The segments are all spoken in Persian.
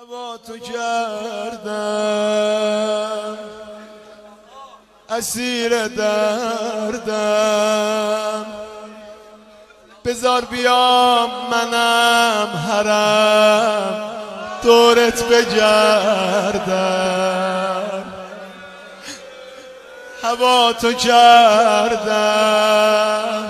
هوا تو کردم اسیر دردم، بذار بیام منم حرم دورت بگردم. هوا تو کردم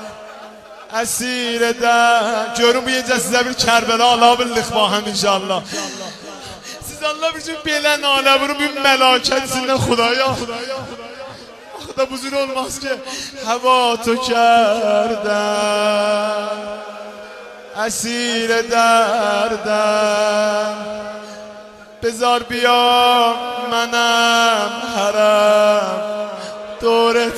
اسیر در görün bu gecə sizə bir Kərbəla ala bildik baxın inşallah. Siz Allah üçün belə nalə vurun bir məlakət sizinlə Xudaya. Da buzur olmaz ki. Hava تو کردم اسیر دردم، بذار بیام منم حرم دورت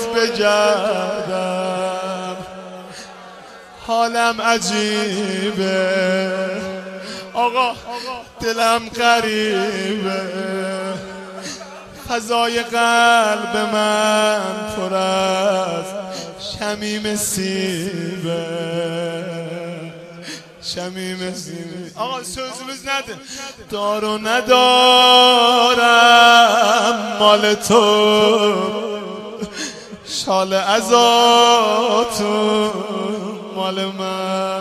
بگردم. حالم عجیبه آقا، دلم غریبه، فضای قلب من پر از شمیم سیبه. شمیم سیبه آقا sözümüz nedir؟ دار و ندارم مال تو، شال ازاتون مال من،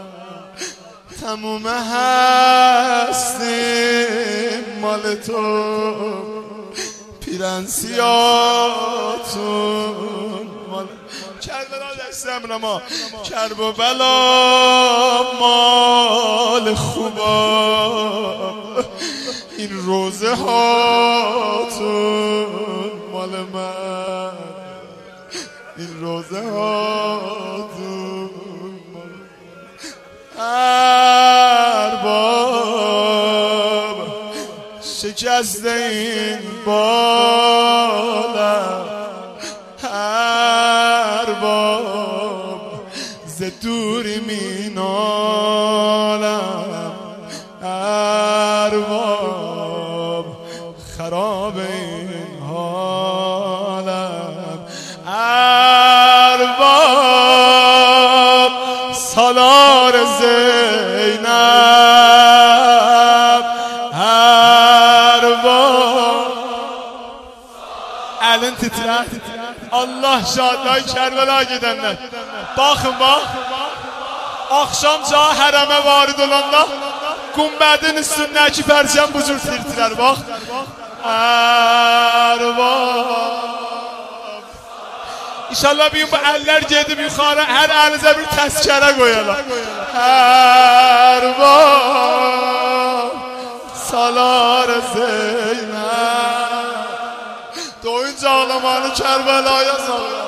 تموم هستیم مال تو، پیرن سیاتون مال کربلا دستم ما، کرب و بلا مال خوبا، این روزه هاتون مال من، این روزه هاتون مال ارباب شکست این بالم، ارباب ز دوری مینالم، ارباب خراب این حالم، ارباب سالار زینب، ارباب elin titrer. Allah şadlığı Kerbela gidenler. Bakın bak. Akşamca hərəmə varid olanda Gumbədin üstündəki pərçəm bu cür tirtirər. Bak. Ərbab. İnşallah bir gün bu əllər gedib yuxarı hər əlinizə bir təzkərə qoyarlar. Ərbab salar Zeynəb. Doyunca ağlamanı Kərbəlaya salır.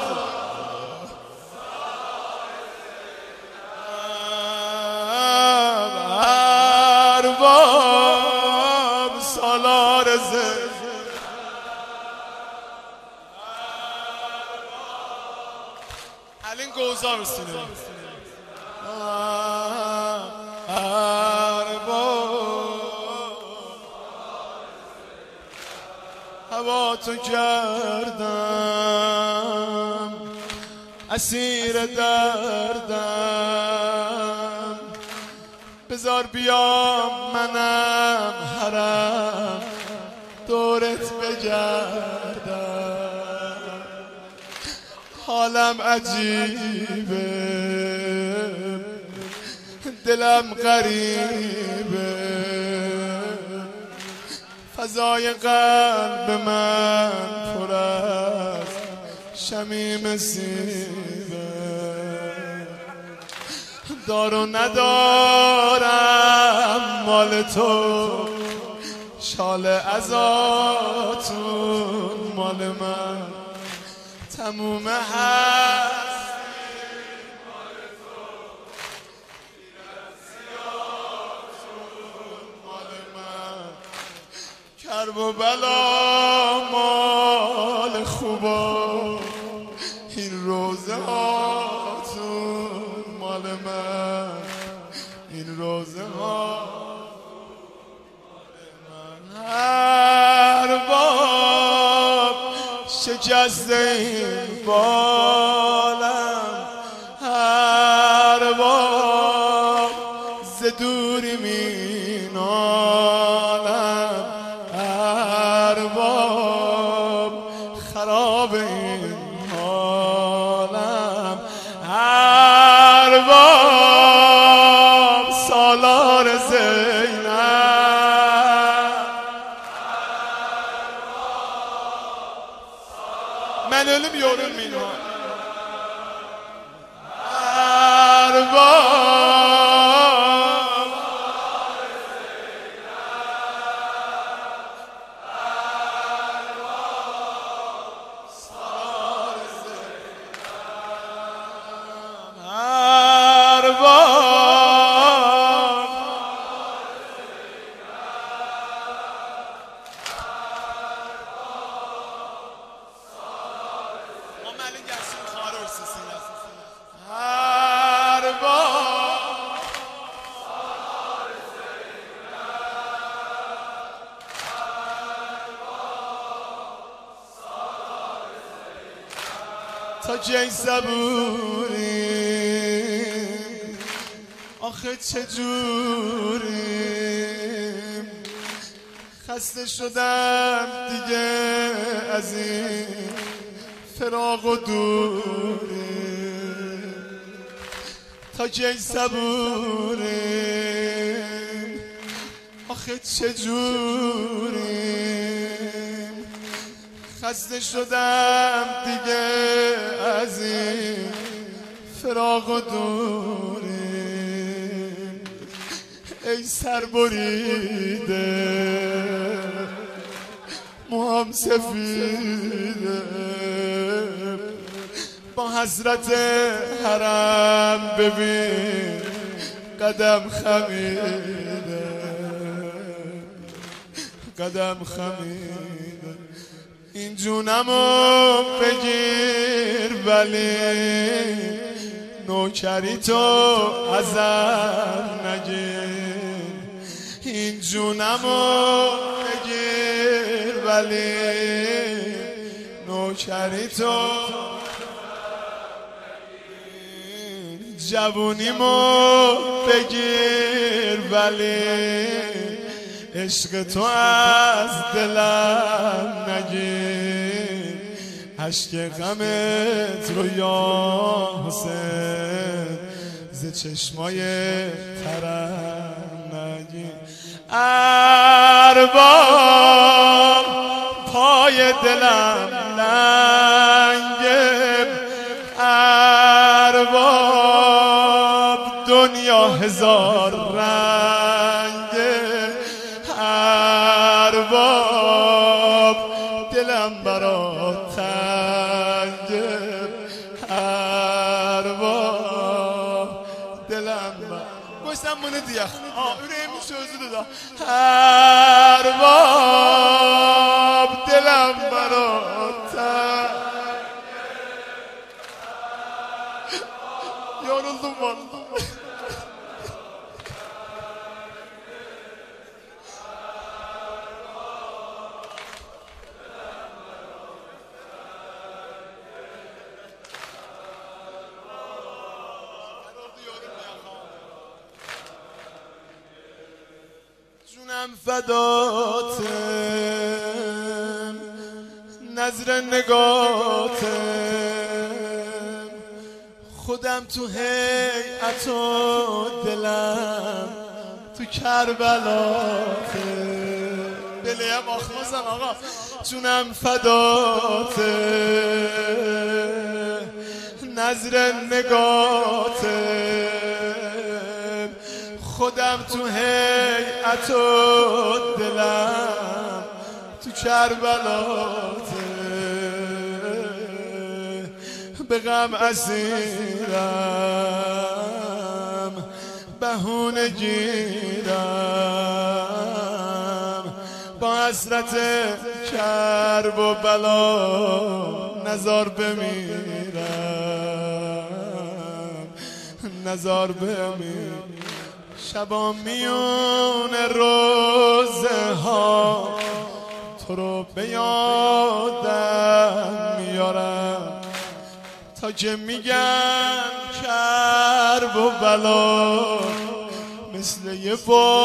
Ərbab salar Zeynəb. Əlin qovzaq üstünü. هوا تو کردم اسیر دردم، بذار بیام منم حرم دورت بگردم. حالم عجیبه دلم غریبه، فضای قلب من پر از شمیم سیبه. دار و ندارم مال تو، شال ازاتون مال من، تموم هست مال تو، پیرن سیاتون مال من، کرب و بلا مال خوبا، این روزه هاتون مال من، این روزه هاتون مال من. ارباب شکست این بالم، ارباب ز دوری مینالم، ölüm yorulmayın ha. Erbab تا کی صبوریم آخه چجوریم خسته شدم دیگه از این فراق و دوریم تا کی صبوریم آخه چجوریم خسته شدم دیگه از این فراق و دوریم ای سر بریده موهام سفیده با حضرت حرم ببین قدم خمیده قدم خمیده این جونمو بگیر ولی نوکری تو ازم نگیر این جونمو بگیر ولی نوکری تو جوونیمو بگیر ولی عشق تو از دلم نگیر عشق غمت رو یا حسین ز چشمای ترم نگیر ارباب پای دلم لنگه ارباب دنیا هزار رنگه ارباب دلم برات تنگه ارباب دلم گوشتم bunu diye yüreğimin sözüdür da ارباب دلم برات تنگه yoruldum vallahi جونم فداتم نظر نگاتم خودم تو هیئت و دلم تو کربلاتم بلیم آخمازن آقا جونم فداتم نظر نگاتم خودم تو هیئت و دلم تو کربلاتم به غم اسیرم بهونه گیرم با حسرت کرب و بلا نزار بمیرم نزار بمیرم شبا میون روزه ها تو رو به یادم میارم تا که میگم کرب و بلا مثل یه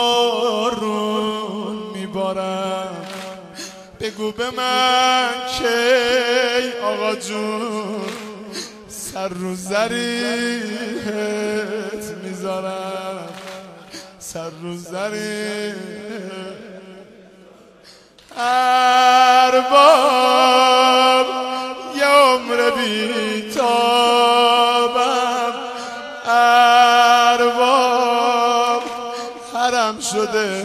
بارون میبارم بگو به من کی آقا جون سر رو زریحت میذارم سر رو زریحت ارباب یه عمر شده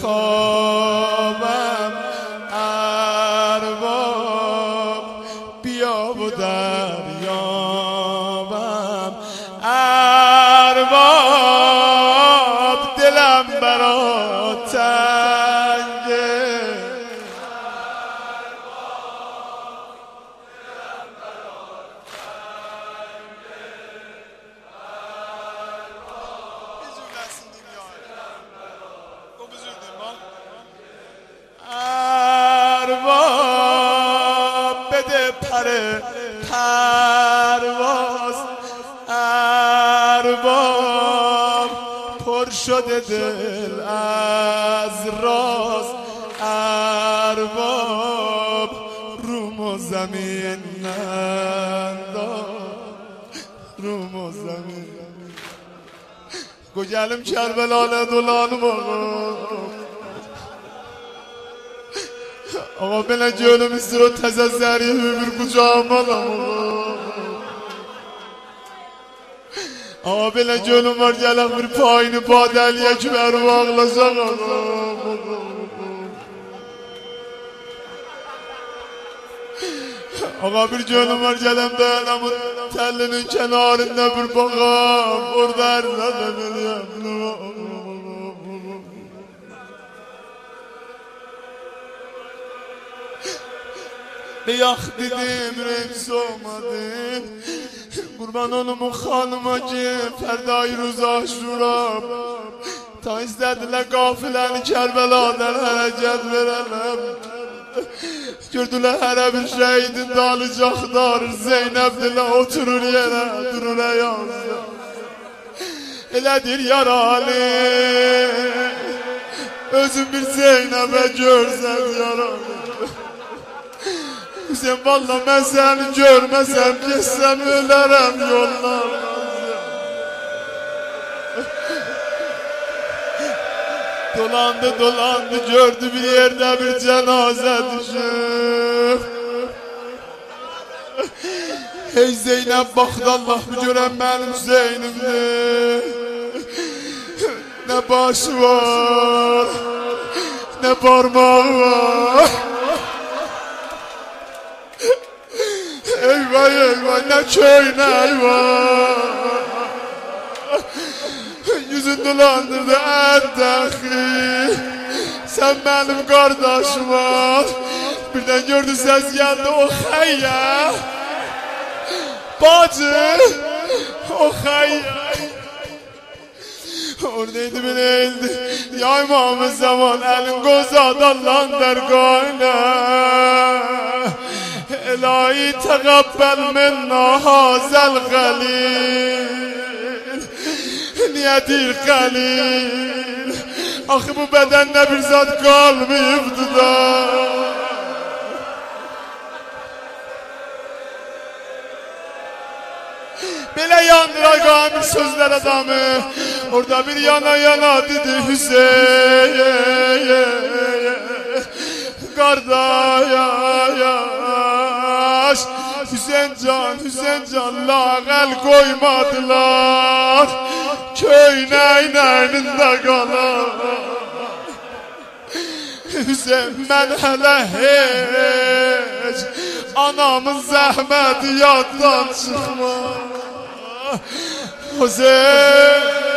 خوابم ارباب بیا و دریابم ارباب دلم برات تنگه ارباب بده پر پرواز ارباب پر شده دل از راز ارباب روم و زمین ننداز روم و زمین گوگلم کربلانه دولانم آقا بله جلو میسته رو تززری ببیر کجا مالم آقا بله جلو مرگلم بیر پایین پادل یک بر واغلازم آقا بیر جلو مرگلم دلم تلinin kenarında bir bakam oradan zaten به یخ دیدیم رمز اومدیم قربان اونمون خانوما که فردای روز آشورا تا ایستدیله قافلeni Kerbela'dan hərəkət verələm gördülə hərə bir şəhidin dalacaqlar Zeynəb dilə oturur yerə durur əyazda elədir yaralı özün bir Zeynəbə görsən yaralı Sen valla ben seni görmesem geçsem ölerim yollardan Dolandı dolandı gördü bir yerde bir cenaze düşüp Hey Zeynep baktı Allah bir gören benim Zeynep'dir Ne başı var ne parmağı var Eyvah eyvah ne köy ne eyvah Yüzün dolandırdı erdəxi Sen benim kardeşim ol Birden gördü ses geldi o xeyya Bacı o xeyya Oradaydı bir eğildi Ya İmam-ı Zaman elin qozad Allah'ın dergahına İlahi teqabbel minna hazel galil Niyedir galil Axı bu bədəndə bir zat qalmayıbdı da Belə yandıra qamil sözlər adamı Orada bir yana yana dedi Hüseyin Qardaş Hüseyin can lağəl qoymadılar Köynəynəyində qalar Hüseyin mən hələ heç Anamın zəhməti yaddan çıxma Hüseyin